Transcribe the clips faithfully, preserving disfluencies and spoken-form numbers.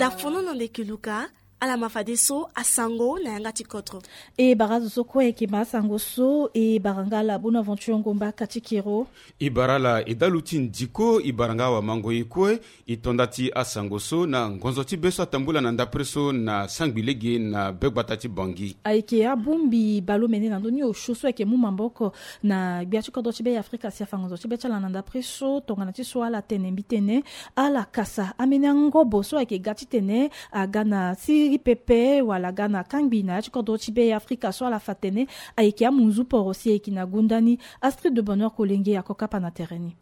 dafono nondeke luka ala mafade so asango na yanga tikotro e barazo so ko eke masango so e barangala Bonaventure Ngomba katikiro ibarala idaluti ndiko ibaranga wa mango ikwe itondati asango so na ngonzoti beso atambula na ndapreso na sangbilege na begbatati bangi aike abumbi balomene na ndoni oshoso eke mumamboko na biachiko dochi be Afrika sia fangozo chibe chala na ndapreso tongana ti so ala tene mbitene ala kasa amena ngobo so eke gati tene agana si pepe wala gana kangbina chikodo chibe Afrika so la fatene aiki amunzu porosi eki na gundani Astrid de Bonheur kolenge ya kokapa na tereni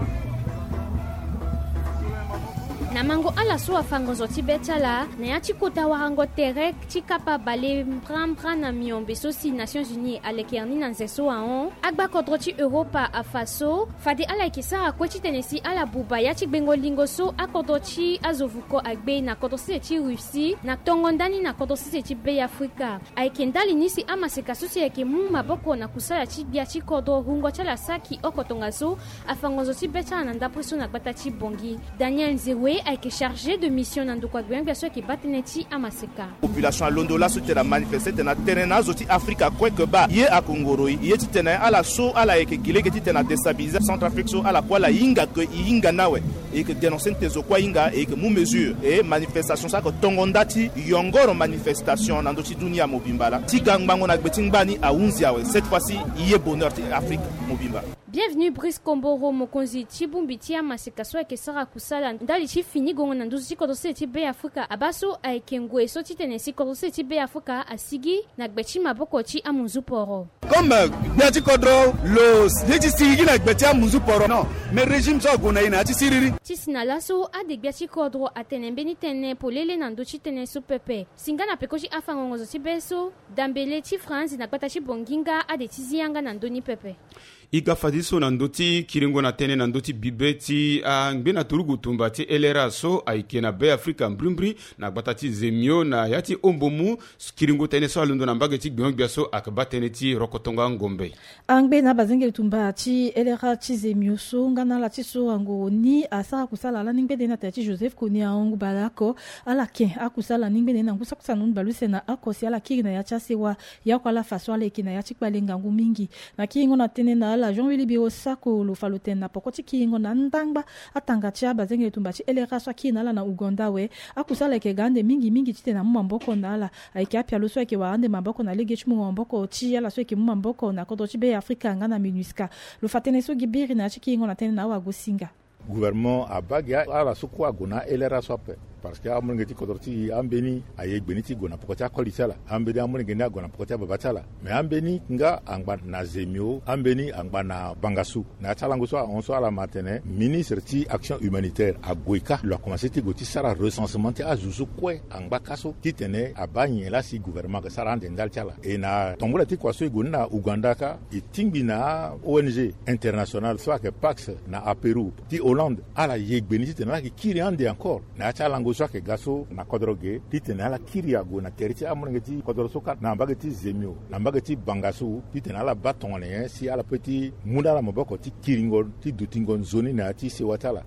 na mango ala so afangozo tibetala na ya chikuta warango terek chikapa bale mpram na miombe so si Nations Unies alekerni na nzeso aon agba kodroti Europa afaso fade ala ikisara kwechi tenesi ala buba ya chikbengo lingo so akodroti azovuko agbe na kodrosi ti Russie na tongondani na kodrosi ti be Afrika aikendali nisi amaseka so yake mu maboko na kusala ti bia chi kodro hungo chala saki okotonga so afangozo tibetala na ndapreso na gbata ti bongi Daniel Nzewe a été chargé de mission dans quoi bien bien sûr qui bateneti à Maseka. Population Londola soute la manifester na terrain zoti Afrika quoi que ba ye a Kongoro ye titena ala so ala eke gile ke titena déstabiliser Centrafrique so ala kwa la inga que inga nawe et que dénoncer tezo kwa inga et que mu mesure et manifestation ça que tongondati yongoro manifestation na ndoti dunia mobimbala tigangbango na gbetingbani a unzia we cette fois-ci ye bonheur Afrique mobimba. Bienvenue Brice Komboro Mokonzi Chibumbiti Maseka so eke sara kusala ndali chi fini gongo na nduzi ko dose ti be Afrika abaso aikengwe so ti tenesi ko dose ti be Afrika asigi na gbechi maboko ti amunzu poro comme biati kodro lo ti sigi na gbechi amunzu poro non mais régime so gona ina ti siriri ti sinala so ade biati kodro atenembe ni tene polele na nduchi tene so pepe singa na pekoji afangongo zo ti beso dambele ti France na kwata chi bonginga ade ti zianga na ndoni pepe iga fadiso na ndoti kiringo na tene na ndoti bibeti a ngbe na turugu tumba ti elera so aike na be Afrika mbrumbri na batati zemio na yati ombomu kiringo tene so alundo na mbage ti gbeongbe so akaba tene ti rokotonga ngombe angbe na bazenge tumba ti elera ti zemio so ngana la ti so ango ni asara kusala la ningbe de na ti Joseph Kony ango balako ala ken akusala ningbe de na ngusa kusana baluse na akosi ala kiri na ya chasewa ya kwa la faso ala kina ya tikbalenga ngu mingi na kingo na tene na la Jean-Willy Biro sako lo faluten na pokoti kingo na ndangba atanga chia bazenge tumba chi elera so kina la na Uganda we akusala ke gande mingi mingi tite na mamboko na la aiki apia lo so ke waande mamboko na lege chimu mamboko chi ala so ke mamboko na kodo chi be Afrika ngana minuska lo fatene so gibiri na chi kingo na tene na wa gosinga gouvernement a bagia ala so kwa gona elera so pe parce que amun ngeti kodorti ambeni aye gbeniti gona pokoti akoli sala ambeni amun ngena gona pokoti babatala mais ambeni nga angba na zemio ambeni angba na bangasu na talango so on so ala matene ministre ti action humanitaire a goika lo a commencé ti goti sara recensement ti azuzu kwe angba kaso ti tene abanye la si gouvernement ka sara ndal chala e na tombola ti kwaso gona Uganda ka itingbi na O N G international soit que Pax na a Peru ti Hollande ala ye gbeniti tene la ki kiri ande encore na talango so ke gaso na kodroge titena la kiriago na teriti amunengeti kodroso ka na bageti zemio na bageti bangasu titena la batongone si ala petit mundala maboko ti kiringo ti dutingo zoni na ti sewatala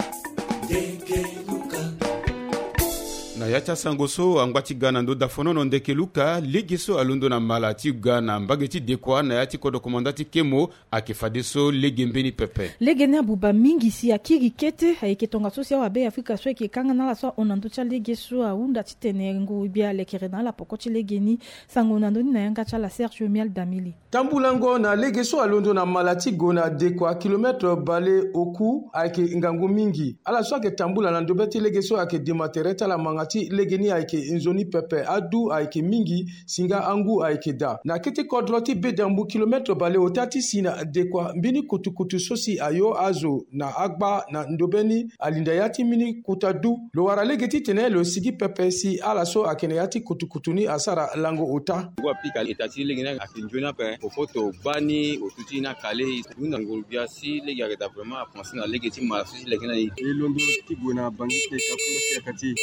na yacha sangoso angwati gana ndo dafono no ndeke luka legeso alundo na malati gana mbageti dekwa na yati kodo komandati kemo akefadeso legembeni pepe legene abuba mingi si akiri kete haiketonga sosia wa be Afrika so ke kanga na la so onando cha legeso aunda titenengo bia lekere na la pokoti legeni sango nando na yanga cha la Serge Miel Damili tambulango na legeso alundo na malati gona dekwa kilometre bale oku aike ngangu mingi ala so ke tambula na ndobeti legeso ake dematereta la manga ti legeni aike nzoni pepe adu aike mingi singa angu aike da na kete kodroti bedambu kilometre bale otati sina dekwa mbini kutukutu sosi ayo azo na agba na ndobeni alinda yati mini kutadu lo wara legeti tene lo sigi pepe si ala so akene yati kutukutuni asara lango ota kwa pika etati legeni akinjona pe ofoto bani otuti na kale una ngolbia si legi ageta vraiment penser na legeti ma si legeni e londo ti gona bangite ka ko si akati sar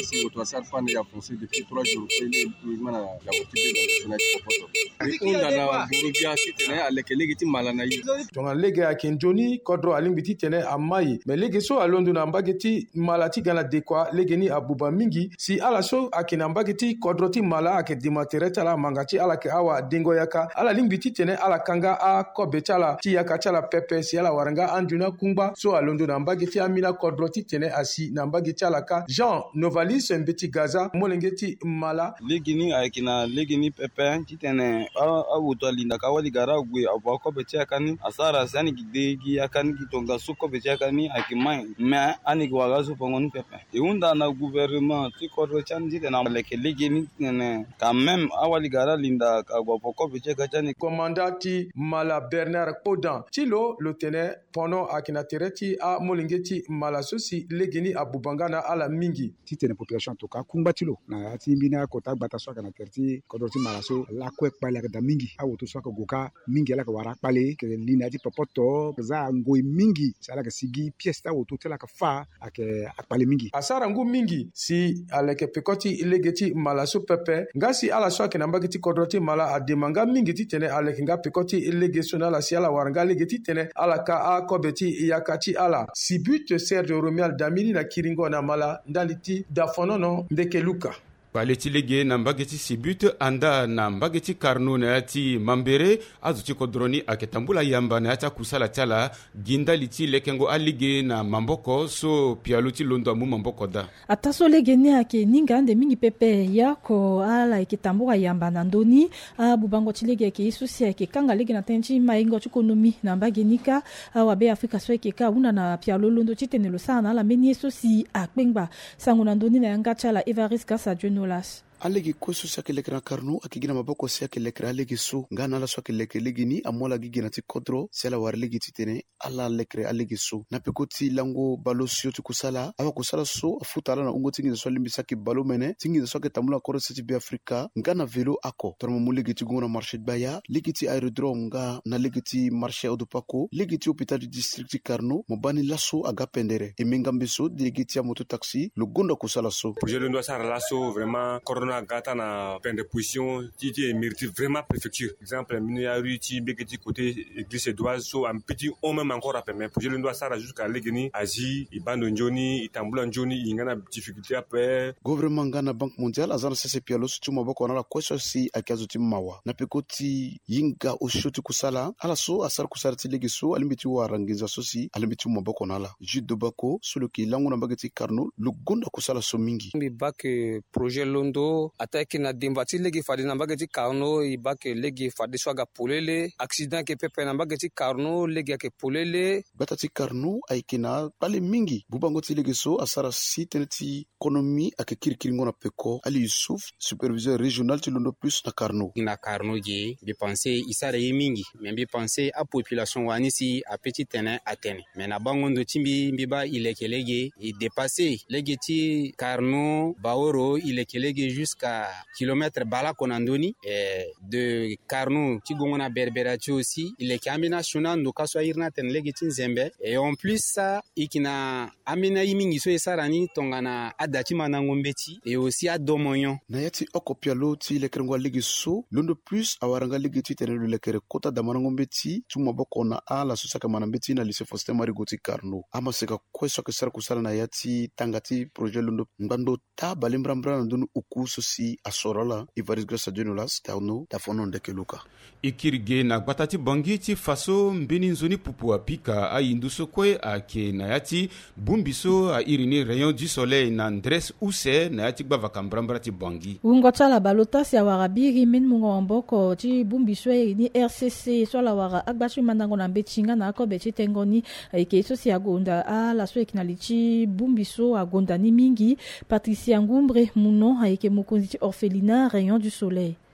si moto asali fana ya foncé depuis trois jours pele mana ya motibe na kopoto unda na burubia sitene alekelege ti malana yi tonga lege akenjoni kodro alimbiti tene amai me lege so alondo na mbageti malati gana dekwa lege ni abuba mingi si ala so akina mbageti kodro ti mala ake dimatereta la mangati ala ke awa dingo yaka ala limbiti tene ala kanga a kobetala ti yaka chala pepe si ala waranga anduna kumba so alondo na mbageti amina kodro ti tene asi na mbageti ala ka Jean Novalis mbeti Gaza molengeti mala lege ni akina lege ni pepe ti tene a wuto linda ka wali gara gwe abo kobeti akani asara sani gidegi akani kitonga so kobeti akani akimai me ani gwaga so pongoni pepe e unda na gouvernement ti kodro chanji tena leke lege ni tene quand même awali gara linda ka gwa kobeti akani commandati mala Bernard Podan tilo lo tene pono akina tereti a molengeti mala sosi legeni abubangana ala mingi ti tene population to ka kumbatilo na ti mbina ko ta gbata so kana terti kodro ti mala so la ko ekpale ka da mingi awo to so ka goka mingi la ka wara kpale ke lina ti popoto za ngoi mingi sala ka sigi pièce ta wo to tela ka fa ake akpale mingi asara ngu mingi si aleke pekoti legeti mala so pepe ngasi ala so kana mbagiti kodro ti mala ademanga mingi ti tene aleke nga pekoti legeso na la si ala waranga legeti tene ala ka a kobeti yakati ala si but Serge Romial Damini na kiringo na mala ndaliti dafonono ndeke luka paleti lege na mbageti sibut anda na mbageti karno na yati mambere azuti kodroni aketambula yamba na yata kusala tala ginda liti lekengo alige na mamboko so pialuti londo amu mamboko da ataso lege ne ake ninga ande mingi pepe yako ala ikitambula yamba na ndoni abubango tilege ke isusi ake kanga lege na tenchi maingo chikonomi na mbagenika awabe Afrika so ake ka una na pialo londo chitenelo sana ala meni sosi akpengba sangu na ndoni na yanga chala Evaris Kasa Juno Las. alegi kosu sake lekra karnu akigina maboko sake lekra alegi su ngana la sake leke legini amola gigina ti kodro sela war legi titene ala lekre alegi su na pekoti lango balo sio ti kusala aba kusala so afutala na ungo tingi so limbi sake balo mene tingi so ke tamula koro siti bi Afrika ngana velo ako tormo mulegi ti gona marché baya legi ti aerodrome nga na legi ti marché odopako legi ti hôpital du district ti karnu mobani laso aga pendere e mengambe so legi ti moto taxi le gonda kusala so projet le doit sara laso vraiment corona gata na peine de position qui est mérite vraiment préfecture exemple minia ruti begeti côté église édoise so un petit on même encore à permettre projet le doit sara jusqu'à legeni asie ibando njoni itambula njoni ingana difficulté après gouvernement ngana banque mondiale azana sese pialo sutuma boko na la question si akazuti mawa na pekoti yinga oshoti kusala ala so asar kusara ti legeso alimbiti warangiza sosi alimbiti maboko na la judo bako solo ki langu na bageti karno le gonda kusala so mingi mi bake projet londo ataki na dimbati legi fadi na bageti karno i bake legi fadi swaga polele accident ke pepe na bageti karno legi ke polele batati karno aikina pale mingi bubango ti legeso asara si teneti economie ake kirkiringo na peko ali Yusuf superviseur régional ti londo plus na karno na karno je bi penser isara ye mingi mais bi penser a population wani si a petit terrain atene mais na bango ndo timbi mbiba ileke legi i dépasser legi ti karno baoro ileke legi jusqu'à kilomètre bala konandoni et de karno ti gongona berberati aussi ileke amina shuna ndo kaso irna ten legi ti nzembe et en plus ça ikina amina yimingi so esarani tongana adati manango mbeti et aussi adomonyo na yati okopialo ti lekerengo legi so londo plus awaranga legi ti tenelo lekere kota da manango mbeti tuma bokona ala so saka manambeti na lycée Faustin Marie Gauthier Karno ama seka kweso ke sara kusala na yati tangati projet londo ngando ta balimbrambra ndonu uku sosi asorala Ivaris Grâce Dionolas Tarno tafono ndeke luka ikirige na gbatati bangiti faso mbini nzoni pupu apika a induso kwe ake na yati bumbiso a irini rayon du soleil na Andres Use na yati gba vakambrambra ti bangi ungo tsala balota si awara biri min mungo mboko ti bumbiso ni R C C so la wara agbashi mandango na mbechinga na akobe ti tengoni ike so si agonda a la so eknalichi bumbiso agonda ni mingi Patricia Ngumbre muno haike mukonzi ti orphelinat rayon du soleil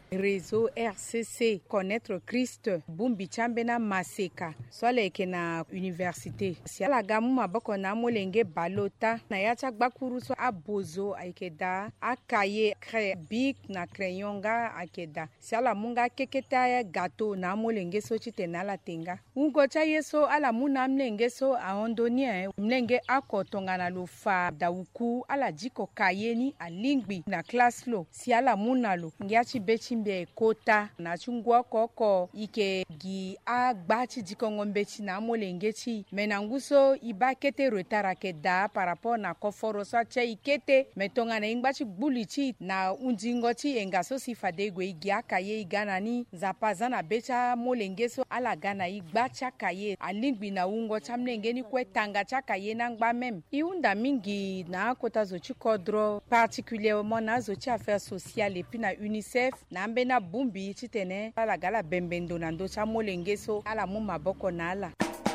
réseau R C C connaître Christ bumbi chambena maseka swale ke na université siala gamu maboko na molenge balota na yacha gbakuru so abozo aikeda akaye cre big na crayonga akeda siala munga keketa gato na molenge so chitena la tenga ungo cha yeso ala muna mlenge so aondonia mlenge akotonga na lufa dauku ala jiko kayeni alingbi na class lo siala muna lo ngiachi bechimbe kota na chungwa koko ike gi agbachi jikongo mbechi na molengechi menanguso ibakete retara ke da par rapport na koforo sa che ikete metonga na ingbachi bulichi na unjingochi engaso sifadegwe igia kaye iganani zapazana becha molengeso ala gana igbacha kaye alingbi na ungo chamlengeni kwetanga cha kaye na ngba mem iunda mingi na kota zo chikodro particulièrement na zo cha affaires sociales et puis na UNICEF na mbena bumbi chitene ala gala bembendo na ndo cha molengeso ala mu maboko na ala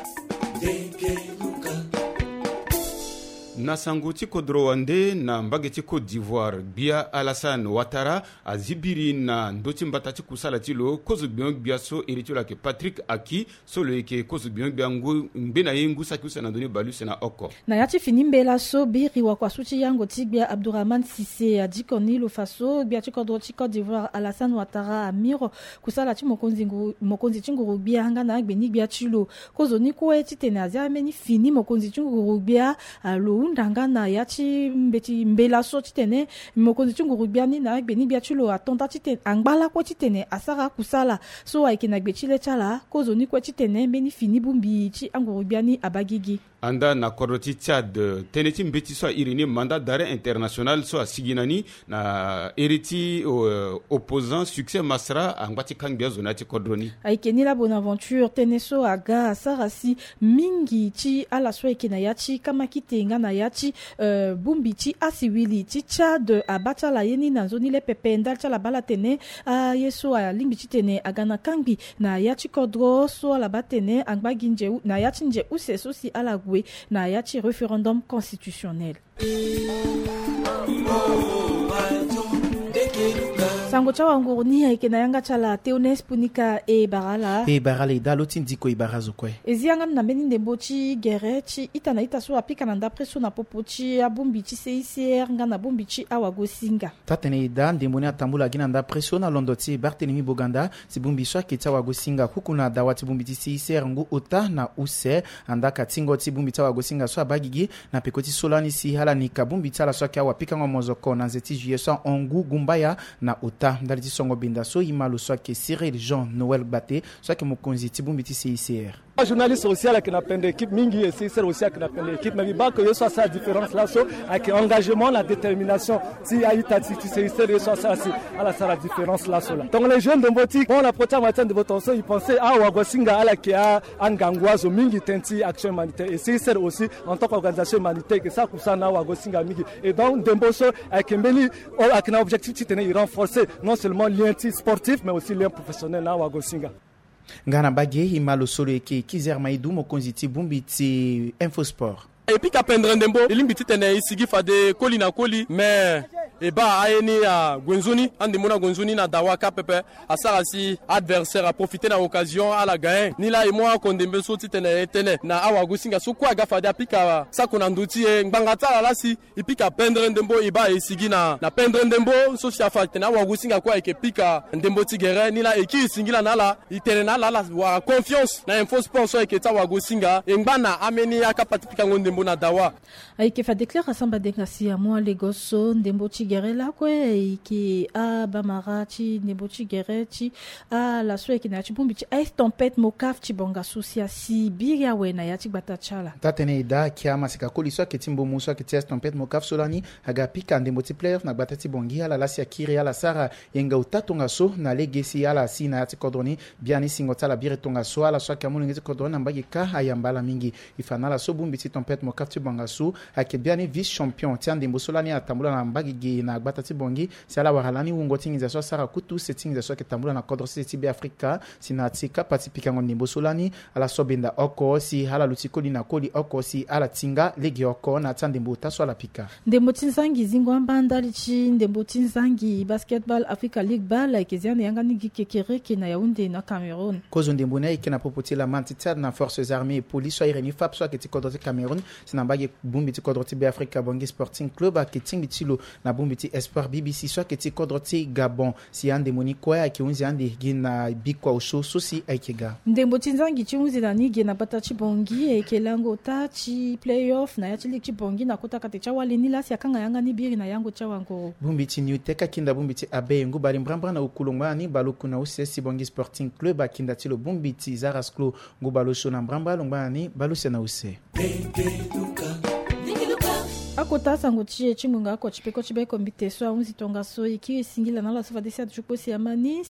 na sango ti kodro wande na mbage ti Côte d'Ivoire bia Alassane Ouattara a zibiri na ndoti mbata ti kusala ti lo kozo bion bia so eriti la ke Patrick Aki so lo ke kozo bion bia ngu mbena yengu sa ki usana doni balu sena oko na yati fini mbela so biri wa kwa suti yango ti bia Abdourahmane Cissé a dikoni lo faso bia ti kodro ti Côte d'Ivoire Alassane Ouattara amiro kusala ti mokonzi ngu mokonzi ti nguru bia nga na gbeni bia ti lo kozo ni ko eti tenazia meni fini mokonzi ti nguru bia alo ndanga na yachi mbeti mbela so titene mokonzi chunguru biani na beni bia chulo atonda titene angbala ko titene asara kusala so aikina gbechile chala kozo ni ko titene beni fini bumbi chi anguru biani abagigi anda na koroti Tchad teneti mbeti so irini mandat d'arrêt international so asiginani na eriti uh, opposant succès Masra angwati kangbia zonati kodroni aikeni la Bonaventure teneso aga sarasi mingi chi ala so ikina yachi kama kitenga na yachi uh, bumbi chi asiwili chi Tchad abacha la yeni na zoni le pependa cha la bala tene a uh, yeso a limbi chi tene agana kangi na yachi kodro so la batene angba ginje na yachi nje use so si ala gwe na yachi référendum constitutionnel. sango cha wangu ni aikena yanga chala Teones Punika e barala e barala idalo tindiko ibarazo kwe ezianga na meni ndebochi gerechi itana itaso apika na ndapreso na popochi abumbi chi C I C R nga na bumbi chi awagosinga tatene ida ndemboni atambula gina ndapreso na londoti Barthélemy Boganda sibumbi swa kita wagosinga kukuna dawati bumbi chi C I C R ngu ota na use andaka tingo ti bumbi ta wagosinga swa bagigi na pekoti solani si hala ni kabumbi tala swa kia wapika ngomozoko na nzeti juillet so ongu gumbaya na ota ndali ti songo binda so imalo soit que Cyril Jean Noël Baté soit que mokonzi tibumbi ti C I C R journaliste social qui n'appelle équipe mingi et C I C R aussi qui n'appelle équipe mais il que soit ça différence là so avec engagement la détermination si aïta ti C I C R soit ça à la ça la différence là so là donc les jeunes de Mboti bon la prochaine matin de votre ils pensaient ah wagosinga ala qui a angangwazo mingi tenti action humanitaire et C I C R aussi en tant qu'organisation humanitaire que ça ça na wagosinga mingi et donc Demboso avec mbeli avec un objectif qui tenait renforcer non seulement lien sportif mais aussi lien professionnel na wagosinga ngana bage imalo solo eke Kizer Maïdou mokonzi ti bumbi ti Infosport et puis kapendre ndembo elimbiti tene isigi fade koli na koli mais e ba ayeni a Gwenzuni ande mona Gwenzuni na dawaka pepe asarasi adversaire a profiter na occasion à la gain ni la et moi kondembe so ti tene tene na awagusinga so kwa ga fade apika sakona nduti e ngbangatala la si ipika pendre ndembo e ba isigi na na pendre ndembo so si afate na awagusinga kwa eke pika ndembo tigere ni la eki singila na la itene na la la wa confiance na Infosport so eke ta awagusinga e ngbana ameni akapatipika ngondembo na dawa aike fa déclare samba dengasi ya moi legoso ndembo tigere la kwe ki a bamara chi ndembo tigere chi a la so eke na chi bumbi chi a tempête mokaf chi bonga socia si biria we na ya chi batachala tatene ida kia masika koli so ke timbo muso ke tes tempête mokaf solani aga pika ndembo ti player na batati bongi ala la sia kiri ala sara yenga utatonga so na legesi ala si na ti kodroni biani singota la bire tonga so ala so ke amulingi ti kodroni na mbagi ka ayambala mingi ifana la so bumbi ti tempête mokaf ti bonga so ake biani vice champion ti ndembo solani atambula na mbagi ti na gbata ti bongi si ala waralani wungo tingiza so sara kutu se tingiza so ke tambula na kodro se ti be Afrika si na ti kapa ti pikango nimbo solani ala so benda oko si hala luti koli na koli oko si ala tinga legi oko na tandembo taso ala pika ndembo tinzangi zingwa mbanda lichi ndembo tinzangi basketball Africa League ball ikiziana yanga nigi kekereke na Yaoundé na Cameroun kozo ndembo na ikena popoti la mantita na forces armées police so ireni fap so ke ti kodro ti Cameroun sinambage bumbi ti kodro ti be Africa Bongi Sporting Club ke tingi tilo na bumbi ti Espoir B B C so ke ti kodro ti Gabon si ande moniko ya ki unzi ande gina bikwa usho so si aikega ndembo tinzangi chi unzi na nige na bata chi bongi e kelango ta chi playoff na ya chi chi bongi na kota kate cha wale ni lasi akanga yanga ni biri na yango cha wango bumbi ti New Teka kinda bumbi ti Abe ngu bali mbrambra na ukulongwa ni baloku na usesi Bongi Sporting Club akinda ti lo bumbi ti Zaras Klo ngu balo so na mbrambra longwa ni balo se na use akota sango chie chimunga ko chipeko chibeko mbiteso unzi tonga so iki singila na la sofa desi atuposi amani